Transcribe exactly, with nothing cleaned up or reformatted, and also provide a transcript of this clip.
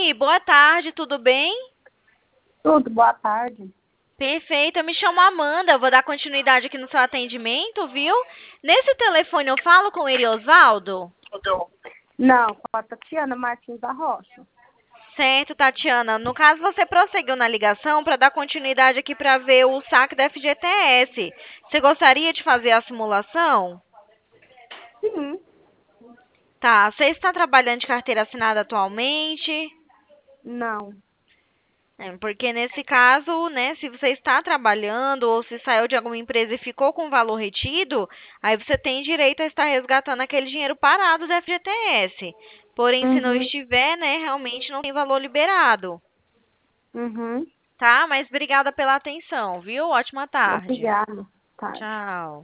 Oi, boa tarde, tudo bem? Tudo, boa tarde. Perfeito, eu me chamo Amanda, eu vou dar continuidade aqui no seu atendimento, viu? Nesse telefone eu falo com o Eriosvaldo? Não, com a Tatiana Martins da Rocha. Certo, Tatiana. No caso, você prosseguiu na ligação para dar continuidade aqui para ver o saque da F G T S. Você gostaria de fazer a simulação? Sim. Tá, você está trabalhando de carteira assinada atualmente? Não. É, porque nesse caso, né, se você está trabalhando ou se saiu de alguma empresa e ficou com o valor retido, aí você tem direito a estar resgatando aquele dinheiro parado do F G T S. Porém, se não Uhum. estiver, né, realmente não tem valor liberado, Uhum. tá? Mas obrigada pela atenção, viu? Ótima tarde. Obrigada. Tarde. Tchau.